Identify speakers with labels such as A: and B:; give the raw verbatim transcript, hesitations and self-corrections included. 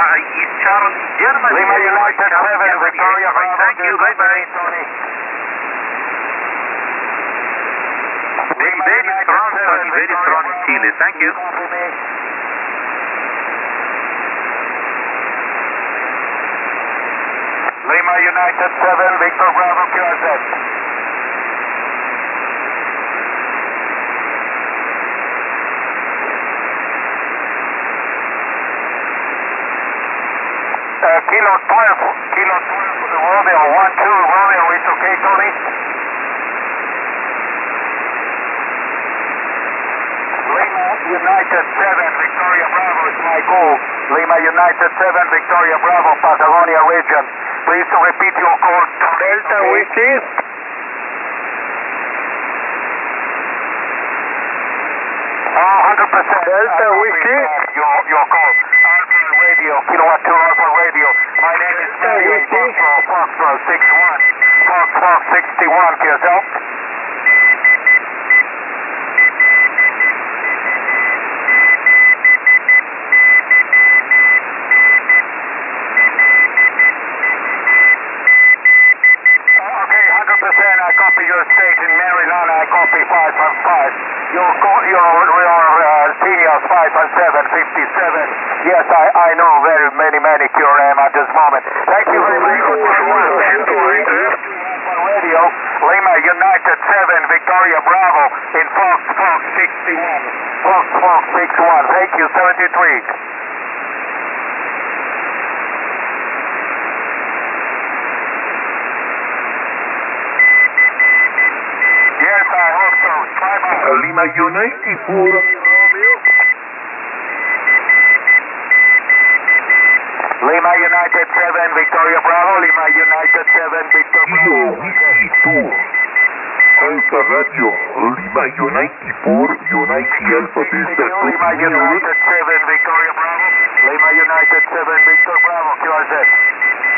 A: uh, East Charles, Germany.
B: Lima United seven, Victoria Bravo.
A: Thank you, bye-bye. Very, very strong, Tony, very strong in Chile. Thank you.
B: Lima United seven, Victor Bravo, Q R Z. Uh, Kilo twelve, Kilo twelve, Romeo, one two, Romeo, it's okay, Tony? Lima United seven, Victoria Bravo is my goal. Lima United seven, Victoria Bravo, Patagonia region. Please repeat your call, Tony.
C: Delta Whiskey.
B: Oh, one hundred percent.
C: Delta Whiskey.
B: Your, your call. Alpha Radio, Kilowatt two Alpha Radio. My name is Mario Foxtrot, Foxtrot six one. Foxtrot sixty-one, Q S L. Okay, one hundred percent. I copy your state in Maryland. I copy five and five. Your, co- your, your uh, seniors five and seven, fifty-seven. Yes, I, I know very many, many Q R M at this moment. Thank you very much. Radio, Lima United seven, Victoria Bravo in Fox, Fox sixty-one. Fox, Fox sixty-one. Thank you, seventy-three. Yes, I hope so. Bye-bye.
D: Lima United four.
B: Lima United seven, Victoria Bravo, Lima United seven, Victoria
D: Kilo
B: Bravo.
D: Whiskey two. Alpha Radio, Lima United four, United Alpha Delta two.
B: Lima United seven, Victoria Bravo, Lima United seven, Victor Bravo, Q R Z.